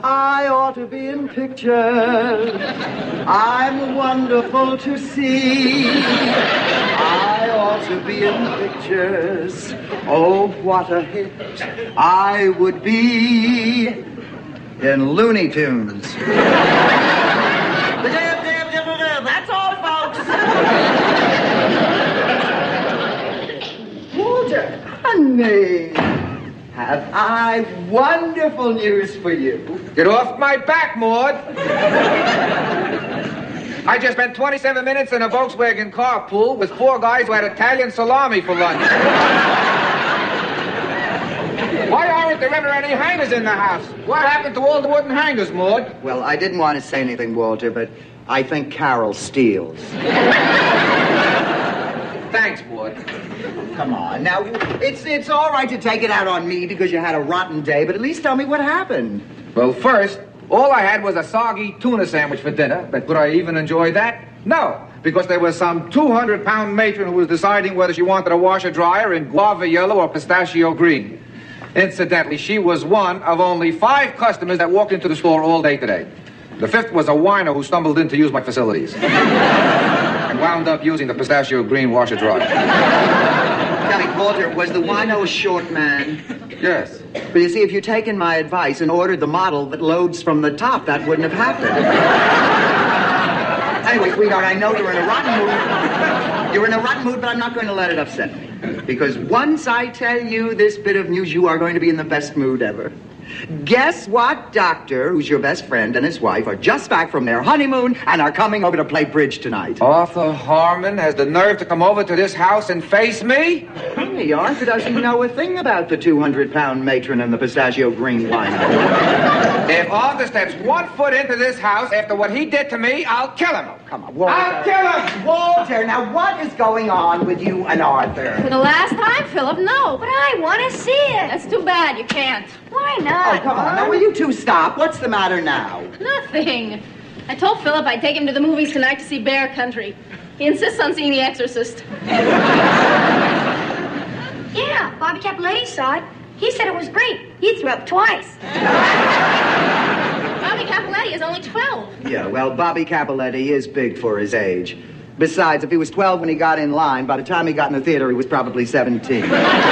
I ought to be in pictures. I'm wonderful to see. I ought to be in pictures. Oh, what a hit I would be in Looney Tunes. That's all, folks. Walter, honey, have I wonderful news for you. Get off my back, Maud. I just spent 27 minutes in a Volkswagen carpool with 4 guys who had Italian salami for lunch. Why aren't there ever any hangers in the house? What happened to all the wooden hangers, Maud? Well, I didn't want to say anything, Walter, but I think Carol steals. Thanks, Maud. Come on. Now, it's all right to take it out on me because you had a rotten day, but at least tell me what happened. Well, first, all I had was a soggy tuna sandwich for dinner, but could I even enjoy that? No, because there was some 200-pound matron who was deciding whether she wanted a washer-dryer in guava yellow or pistachio green. Incidentally, she was one of only 5 customers that walked into the store all day today. The 5th was a wino who stumbled in to use my facilities. And wound up using the pistachio green washer-dryer. Tell me, Walter, was the wino a short man? Yes. But you see, if you'd taken my advice and ordered the model that loads from the top, that wouldn't have happened. Anyway, sweetheart, I know you're in a rotten mood. You're in a rotten mood, but I'm not going to let it upset me. Because once I tell you this bit of news, you are going to be in the best mood ever. Guess what doctor, who's your best friend, and his wife are just back from their honeymoon and are coming over to play bridge tonight? Arthur Harmon has the nerve to come over to this house and face me? Honey, Arthur doesn't know a thing about the 200-pound matron and the pistachio green wine. If Arthur steps 1 foot into this house after what he did to me, I'll kill him. Oh, come on, Walter. I'll kill him! Walter, now what is going on with you and Arthur? For the last time, Philip, no. But I want to see it. That's too bad. You can't. Why not? Oh, come on. Now, will you two stop? What's the matter now? Nothing. I told Philip I'd take him to the movies tonight to see Bear Country. He insists on seeing The Exorcist. Yeah, Bobby Capoletti saw it. He said it was great. He threw up twice. Bobby Capoletti is only 12. Yeah, well, Bobby Capoletti is big for his age. Besides, if he was 12 when he got in line, by the time he got in the theater, he was probably 17.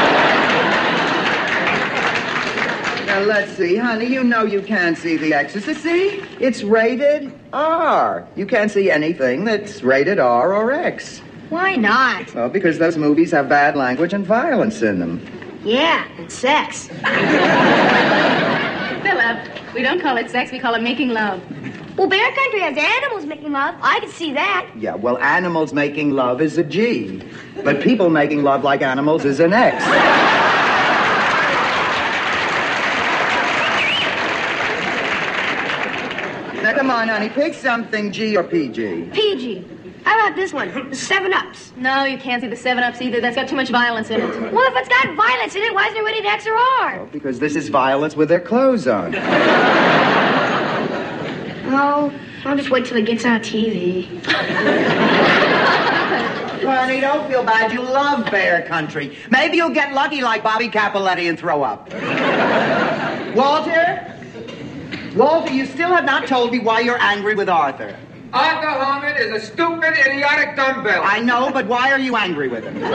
Now, let's see, honey, you know you can't see The Exorcist. See? It's rated R. You can't see anything that's rated R or X. Why not? Well, because those movies have bad language and violence in them. Yeah, and sex. Philip, we don't call it sex, we call it making love. Well, Bear Country has animals making love. I can see that. Yeah, well, animals making love is a G. But people making love like animals is an X. Now, come on, honey, pick something, G or PG. PG. How about this one? The 7-Ups. No, you can't see the 7-Ups either. That's got too much violence in it. Well, if it's got violence in it, why isn't it rated X or R? Oh, because this is violence with their clothes on. Oh, I'll just wait till it gets on TV. Honey, don't feel bad. You love Bear Country. Maybe you'll get lucky like Bobby Capoletti and throw up. Walter? Walter, you still have not told me why you're angry with Arthur. Arthur Harmon is a stupid, idiotic dumbbell. I know, but why are you angry with him?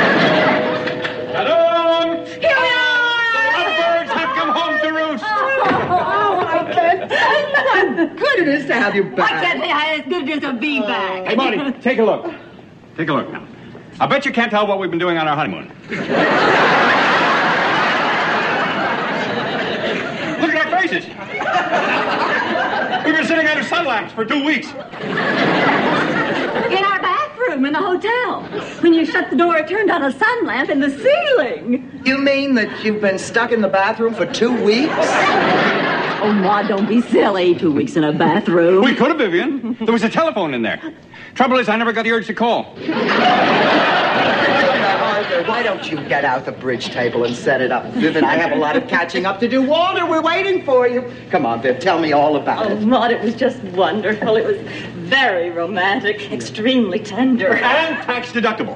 Hello! Here we are! The lovebirds have come home to roost. Oh, I can't. What good it is to have you back. I can't say how as good it is to be back. Hey, Marty, take a look. Take a look now. I bet you can't tell what we've been doing on our honeymoon. Look at our faces. We've been sitting under sun lamps for 2 weeks. In our bathroom in the hotel. When you shut the door, it turned on a sun lamp in the ceiling. You mean that you've been stuck in the bathroom for 2 weeks? Oh, Ma, don't be silly. 2 weeks in a bathroom. We could have, Vivian. There was a telephone in there. Trouble is, I never got the urge to call. Arthur, why don't you get out the bridge table and set it up? Viv and I have a lot of catching up to do. Walter, we're waiting for you. Come on, Viv, tell me all about Oh, it. Maud, it was just wonderful. It was very romantic, extremely tender. And tax deductible.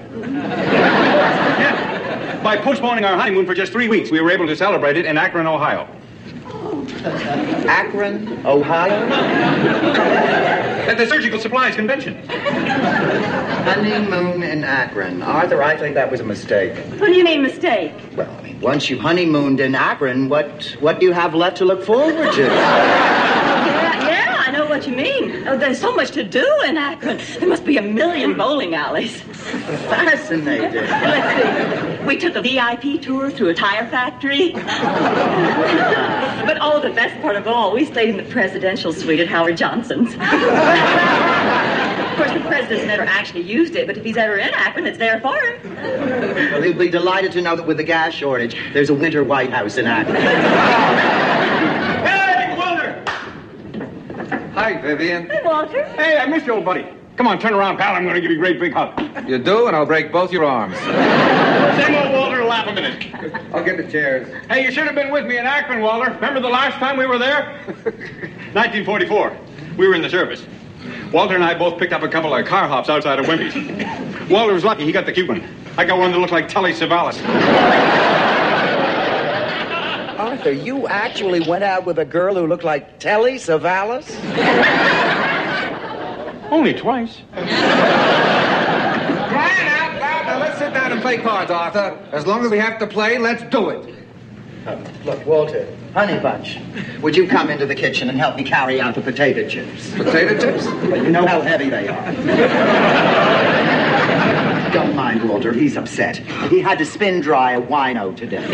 Yeah. By postponing our honeymoon for just 3 weeks, we were able to celebrate it in Akron, Ohio. go? Akron, Ohio. At the Surgical Supplies Convention. Honeymoon in Akron. Arthur, I think that was a mistake. What do you mean, mistake? Well, I mean, once you've honeymooned in Akron, what do you have left to look forward to? Yeah, I know what you mean. Oh, there's so much to do in Akron. There must be a million bowling alleys. Fascinating. Let's see. We took a VIP tour through a tire factory. But oh, the best part of all, we stayed in the presidential suite at Howard Johnson's. Of course, the president's never actually used it, but if he's ever in Akron, it's there for him. Well, he'll be delighted to know that with the gas shortage, there's a winter White House in Akron. Hey, Walter! Hi, Vivian. Hey, Walter. Hey, I missed you, old buddy. Come on, turn around, pal. I'm going to give you a great big hug. You do, and I'll break both your arms. Same old Walter will laugh a minute. I'll get the chairs. Hey, you should have been with me in Akron, Walter. Remember the last time we were there? 1944. We were in the service. Walter and I both picked up a couple of car hops outside of Wimpy's. Walter was lucky. He got the Cuban. I got one that looked like Telly Savalas. Arthur, you actually went out with a girl who looked like Telly Savalas? Only twice. Crying out loud. Now let's sit down and play cards, Arthur. As long as we have to play, let's do it. Look, Walter, Honey Bunch, would you come into the kitchen and help me carry out the potato chips? Potato chips? Well, you know how heavy they are. Don't mind Walter, he's upset. He had to spin dry a wino today.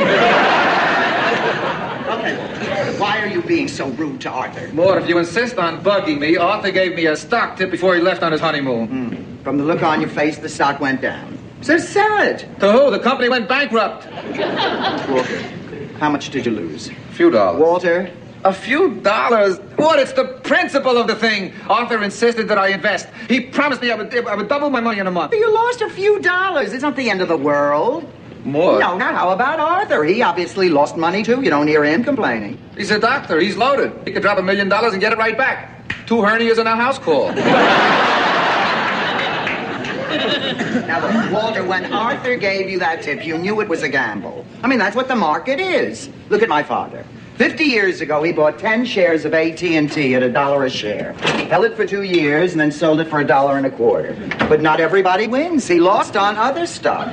Okay, Walter, why are you being so rude to Arthur? Mort, if you insist on bugging me, Arthur gave me a stock tip before he left on his honeymoon. From the look on your face, the stock went down. So sell it. To who? The company went bankrupt. Walter, how much did you lose? A few dollars. Walter? A few dollars? What? It's the principle of the thing. Arthur insisted that I invest. He promised me I would double my money in a month. You lost a few dollars. It's not the end of the world. More? No, now how about Arthur? He obviously lost money, too. You don't hear him complaining. He's a doctor. He's loaded. He could drop $1 million and get it right back. 2 hernias and a house call. Now, look, Walter, when Arthur gave you that tip, you knew it was a gamble. I mean, that's what the market is. Look at my father. 50 years ago, he bought 10 shares of AT&T at $1 a share. Held it for 2 years and then sold it for $1.25. But not everybody wins. He lost on other stocks.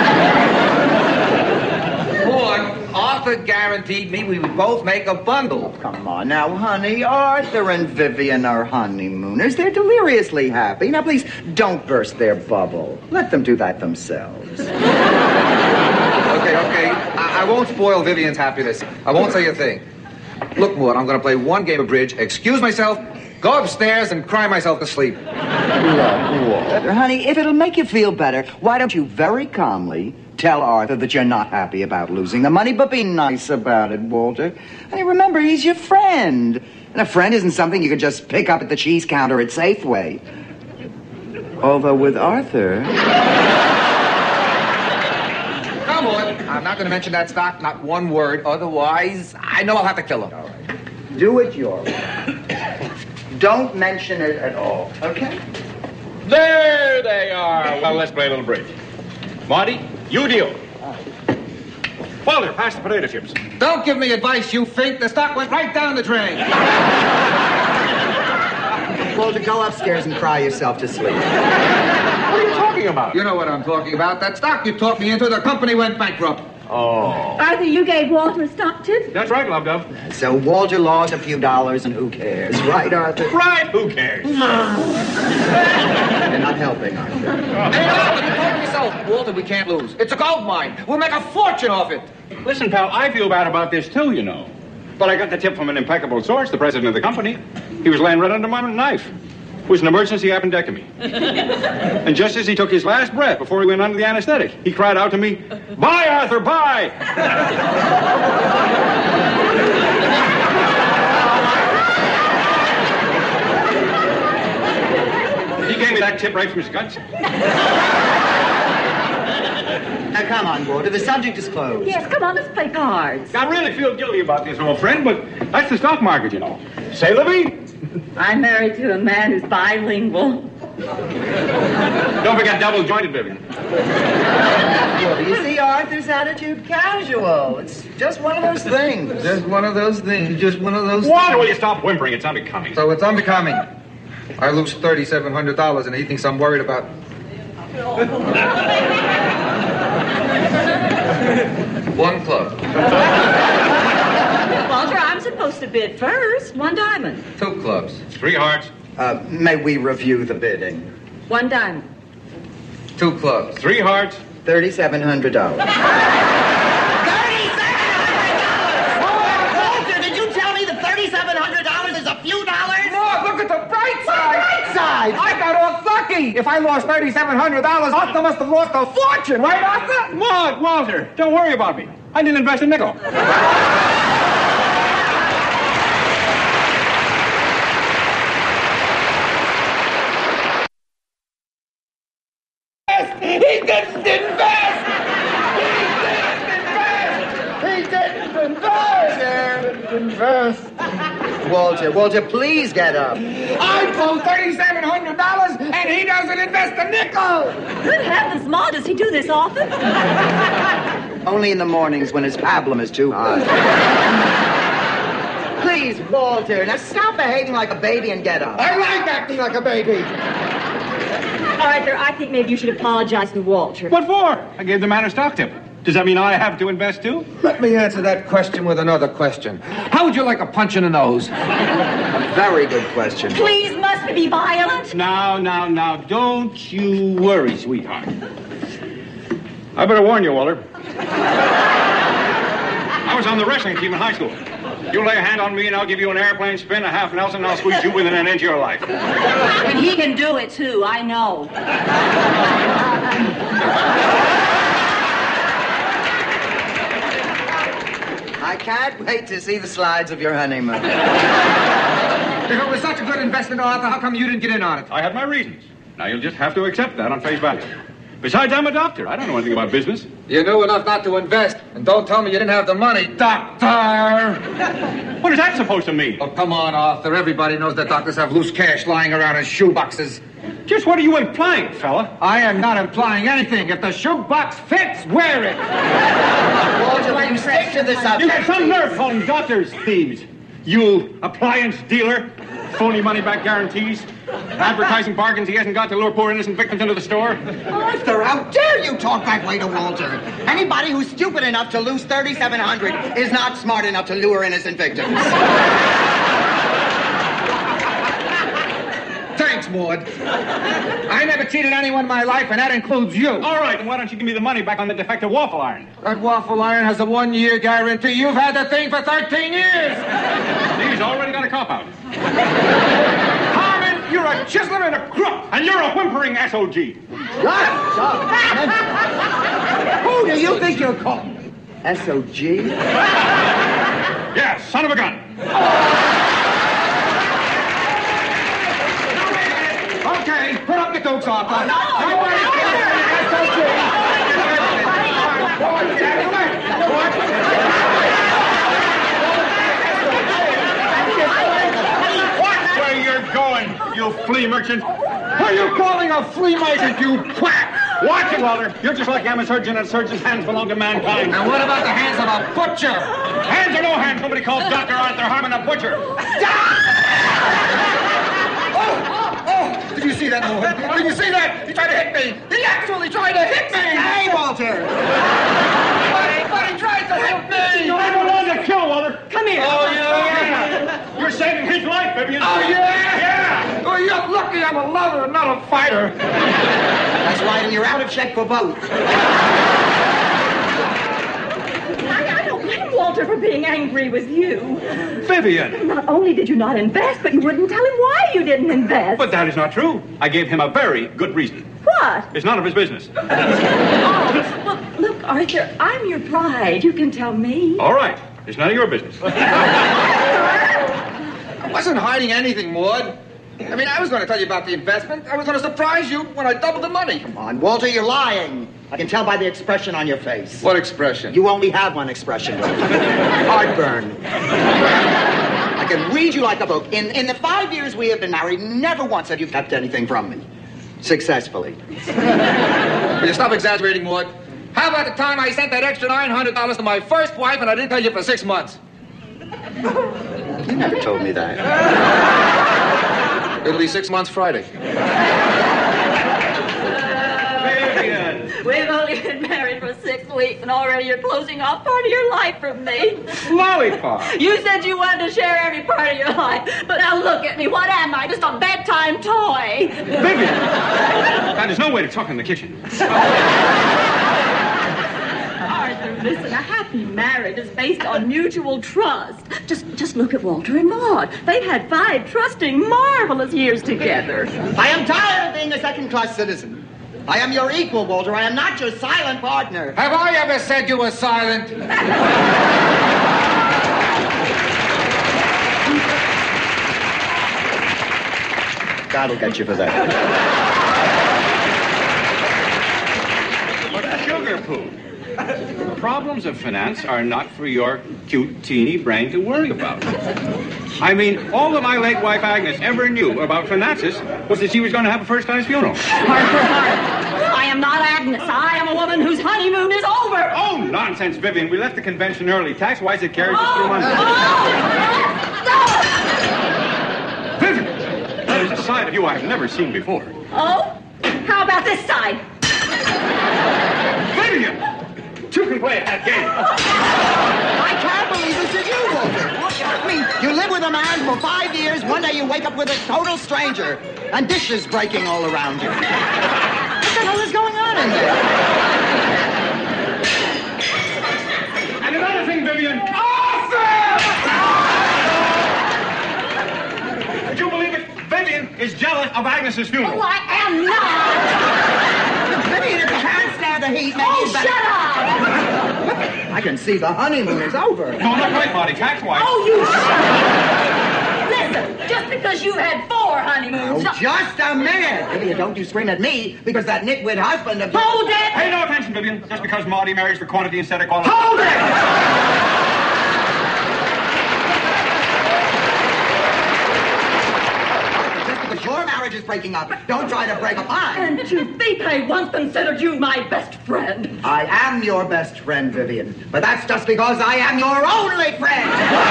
Boy, Arthur guaranteed me we would both make a bundle. Come on now, honey. Arthur and Vivian are honeymooners. They're deliriously happy. Now, please, don't burst their bubble. Let them do that themselves. Okay. I won't spoil Vivian's happiness. I won't say a thing. Look, Mort, I'm going to play one game of bridge, excuse myself, go upstairs, and cry myself to sleep. Look, Walter, honey, if it'll make you feel better, why don't you very calmly tell Arthur that you're not happy about losing the money, but be nice about it, Walter. And remember, he's your friend. And a friend isn't something you can just pick up at the cheese counter at Safeway. Although with Arthur... Come on. I'm not going to mention that stock, not one word. Otherwise, I know I'll have to kill him. All right. Do it your way. Don't mention it at all, okay? There they are. Well, let's play a little bridge. Marty, you deal. Walter, pass the potato chips. Don't give me advice, you fink. The stock went right down the drain. Walter, go upstairs and cry yourself to sleep. What are you talking about? You know what I'm talking about. That stock you talked me into, the company went bankrupt. Oh. Arthur, you gave Walter a stock tip? That's right, Love Dove. So Walter lost a few dollars, and who cares? Right, Arthur? Right, who cares? You're not helping, Arthur. Hey, Arthur, you told me so. Walter, we can't lose. It's a gold mine. We'll make a fortune off it. Listen, pal, I feel bad about this, too, you know. But I got the tip from an impeccable source, the president of the company. He was laying right under my knife. It was an emergency appendectomy. And just as he took his last breath before he went under the anesthetic, he cried out to me, "Bye, Arthur, bye!" He gave me that tip right from his guts. Now, come on, Walter. The subject is closed. Yes, come on, let's play cards. I really feel guilty about this, old friend, but that's the stock market, you know. Say, Libby? I'm married to a man who's bilingual. Don't forget double-jointed, Vivian. Well, you see Arthur's attitude? Casual. It's just one of those things. Just one of those things. Just one of those Walter, things. will you stop whimpering? It's unbecoming. So it's unbecoming. I lose $3,700 and he thinks I'm worried about... One club. Walter, I'm supposed to bid first. One diamond. 2 clubs. 3 hearts. May we review the bidding? One diamond. 2 clubs. 3 hearts. $3,700. Walter, did you tell me that $3,700 is a few dollars? Maud, look at the bright side. Right side. I got off lucky. If I lost $3,700, Arthur must have lost a fortune, right, Arthur? Maud, Walter, don't worry about me. I didn't invest a nickel. He didn't invest! Walter, please get up. I pulled $3,700 and he doesn't invest a nickel! Good heavens, Ma, does he do this often? Only in the mornings when his pablum is too high. Please, Walter, now stop behaving like a baby and get up. I like acting like a baby. Arthur, I think maybe you should apologize to Walter. What for? I gave the man a stock tip. Does that mean I have to invest too? Let me answer that question with another question. How would you like a punch in the nose? A very good question. Please, must it be violent? Now, don't you worry, sweetheart. I better warn you, Walter. I was on the wrestling team in high school. You lay a hand on me and I'll give you an airplane spin, a half Nelson, and I'll squeeze you within an inch of your life. And he can do it, too, I know. I can't wait to see the slides of your honeymoon. If it was such a good investment, Arthur, how come you didn't get in on it? I had my reasons. Now you'll just have to accept that on face value. Besides, I'm a doctor. I don't know anything about business. You knew enough not to invest. And don't tell me you didn't have the money, doctor! What is that supposed to mean? Oh, come on, Arthur. Everybody knows that doctors have loose cash lying around in shoeboxes. Just what are you implying, fella? I am not implying anything. If the shoebox fits, wear it. Walter, will you stick to the subject? You got some nerve calling doctors thieves. You appliance dealer, phony money-back guarantees, advertising bargains he hasn't got to lure poor innocent victims into the store. Arthur, how dare you talk that way to Walter? Anybody who's stupid enough to lose $3,700 is not smart enough to lure innocent victims. Thanks, Maud. I never cheated anyone in my life, and that includes you. All right, then why don't you give me the money back on the defective waffle iron? That waffle iron has a 1-year guarantee. You've had the thing for 13 years. He's already got a cop-out. Harmon, you're a chiseler and a crook. And you're a whimpering SOG. Who do you think you're calling? SOG? Yeah, son of a gun. Okay, put up the dukes, Arthur. Watch where you're going, you flea merchant. Are you calling a flea market, you quack? Watch it, Walter. You're just like I'm a surgeon, and surgeon's hands belong to mankind. And what about the hands of a butcher? Hands or no hands, nobody calls Dr. Arthur Harmon a butcher. Did you see that, Maud? Did you see that? He tried to hit me. He actually tried to hit me. Hey, Walter! But he tried to hit me. I don't want to kill, Walter. Come here. Oh, yeah. You're saving his life, Vivian. Oh, yeah? Yeah. Oh, you're lucky I'm a lover and not a fighter. That's right, and you're out of check for both. I don't blame Walter for being angry with you. Vivian. Not only did you not invest, but you wouldn't tell him why you didn't invest. But that is not true. I gave him a very good reason. What? It's none of his business. Oh, well, look, Arthur, I'm your bride. You can tell me. All right. It's none of your business. I wasn't hiding anything, Maud. I mean, I was going to tell you about the investment. I was going to surprise you when I doubled the money. Come on, Walter, you're lying. I can tell by the expression on your face. What expression? You only have one expression. Heartburn. I can read you like a book. In the 5 years we have been married, never once have you kept anything from me. Successfully. Will you stop exaggerating, Maude? How about the time I sent that extra $900 to my first wife and I didn't tell you for 6 months? You never told me that. It'll be 6 months Friday. We've only been married for 6 weeks, and already you're closing off part of your life from me. Lollipop. You said you wanted to share every part of your life, but now look at me. What am I? Just a bedtime toy. Vivian! Now, there's no way to talk in the kitchen. Arthur, listen, a happy marriage is based on mutual trust. Just look at Walter and Maude. They've had 5 trusting, marvelous years together. I am tired of being a second-class citizen. I am your equal, Walter. I am not your silent partner. Have I ever said you were silent? God'll get you for that. But sugar poo. Problems of finance are not for your cute, teeny brain to worry about. I mean, all that my late wife Agnes ever knew about finances was that she was going to have a first-class funeral. Harper, I am not Agnes. I am a woman whose honeymoon is over. Oh, nonsense, Vivian. We left the convention early. Tax-wise, it carries us through Monday. Vivian! That is a side of you I have never seen before. Oh? How about this side? Vivian! You can play at that game. I can't believe this is you, Walter. I mean, you live with a man for 5 years. One day you wake up with a total stranger, and dishes breaking all around you. What the hell is going on in there? And another thing, Vivian. Did you believe it? Vivian is jealous of Agnes's funeral. Oh, I am not. Vivian, if you can't stand the heat, maybe Oh, you better... shut up. I can see the honeymoon is over. No, not quite, Marty. Tax-wise. Oh, you shut up. Listen, just because you've had 4 honeymoons... Oh, just a minute. Vivian, don't you scream at me, because that nitwit husband of... Hold it! Pay no attention, Vivian. Just because Marty marries for quantity instead of quality. Hold it! Your marriage is breaking up. Don't try to break up mine. And to think I once considered you my best friend. I am your best friend, Vivian. But that's just because I am your only friend.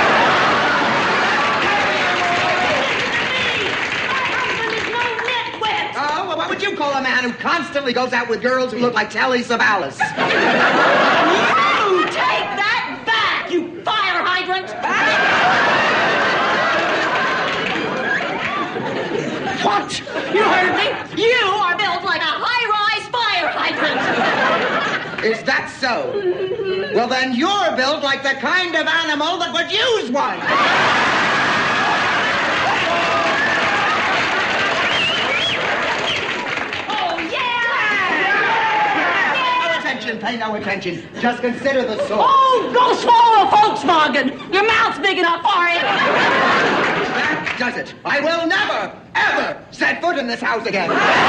My husband is no nitwit. Oh, well, what would you call a man who constantly goes out with girls who look like Telly Savalas? You take that back, you fire hydrant. What? You heard me? You are built like a high-rise fire hydrant. Is that so? Well, then you're built like the kind of animal that would use one. Oh, yeah! No attention, pay no attention. Just consider the source. Oh, go swallow a Volkswagen. Your mouth's big enough for it. That does it. I will never, ever set foot in this house again.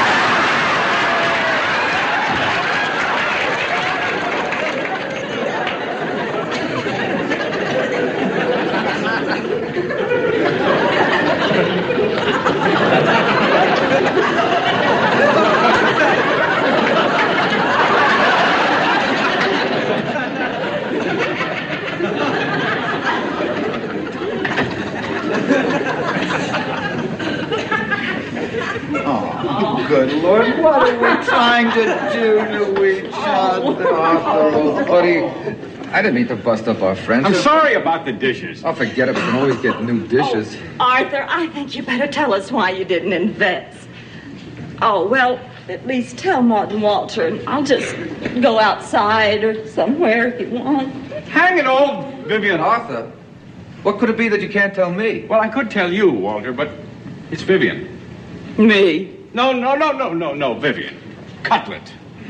Good Lord, what are we trying to do to each other? Oh, buddy, I didn't mean to bust up our friendship. I'm sorry about the dishes. Oh, forget it. We can always get new dishes. Arthur, I think you better tell us why you didn't invest. Oh, well, at least tell Martin Walter, and I'll just go outside or somewhere if you want. Hang it all, Vivian. Arthur, what could it be that you can't tell me? Well, I could tell you, Walter, but it's Vivian. Me? No, Vivian. Cutlet.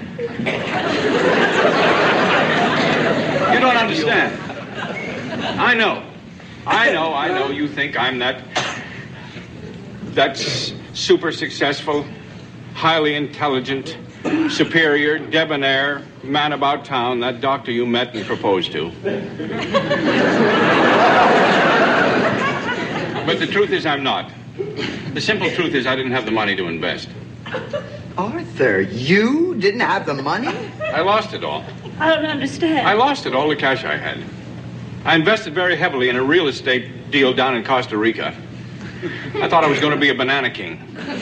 You don't understand. I know. You think I'm that super successful, highly intelligent, superior, debonair man about town, that doctor you met and proposed to. But the truth is I'm not. The simple truth is I didn't have the money to invest. Arthur, you didn't have the money? I lost it all. I don't understand. I lost it all, the cash I had. I invested very heavily in a real estate deal down in Costa Rica. I thought I was going to be a banana king.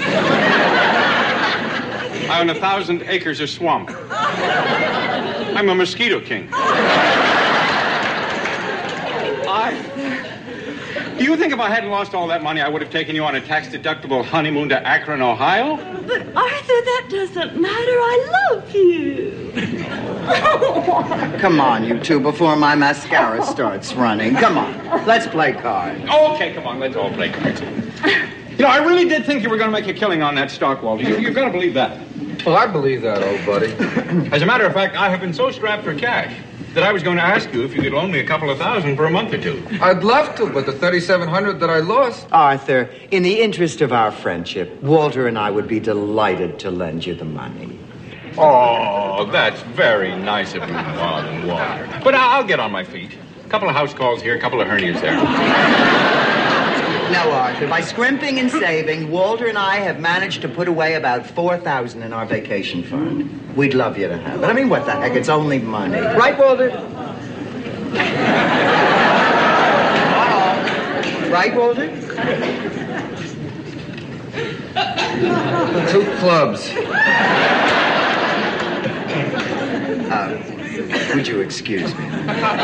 I own 1,000 acres of swamp. I'm a mosquito king. Do you think if I hadn't lost all that money, I would have taken you on a tax-deductible honeymoon to Akron, Ohio? But, Arthur, that doesn't matter. I love you. Come on, you two, before my mascara starts running. Come on, let's play cards. Oh, okay, come on, let's all play cards. You know, I really did think you were going to make a killing on that stock, Walter. You've got to believe that. Well, I believe that, old buddy. As a matter of fact, I have been so strapped for cash that I was going to ask you if you could loan me a couple of $1,000 for a month or two. I'd love to, but the $3,700 that I lost... Arthur, in the interest of our friendship, Walter and I would be delighted to lend you the money. Oh, that's very nice of you, Walter. But I'll get on my feet. A couple of house calls here, a couple of hernias there. No, Arthur, by scrimping and saving, Walter and I have managed to put away about $4,000 in our vacation fund. We'd love you to have it. I mean, what the heck? It's only money. Right, Walter? Right, Walter? 2 clubs. Would you excuse me?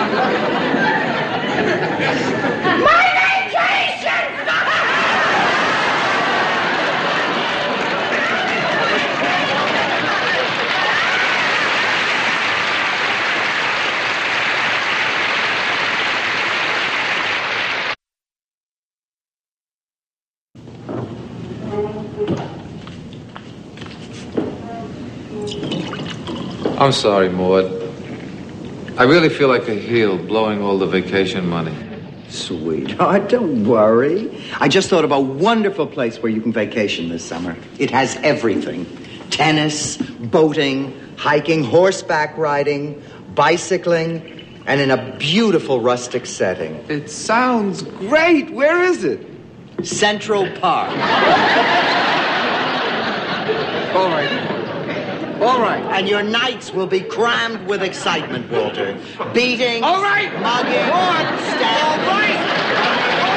I'm sorry, Maud. I really feel like a heel blowing all the vacation money. Sweetheart, don't worry. I just thought of a wonderful place where you can vacation this summer. It has everything. Tennis, boating, hiking, horseback riding, bicycling, and in a beautiful rustic setting. It sounds great. Where is it? Central Park. All right. All right. And your nights will be crammed with excitement, Walter. Beating, All right. mugging, stabbing. All right.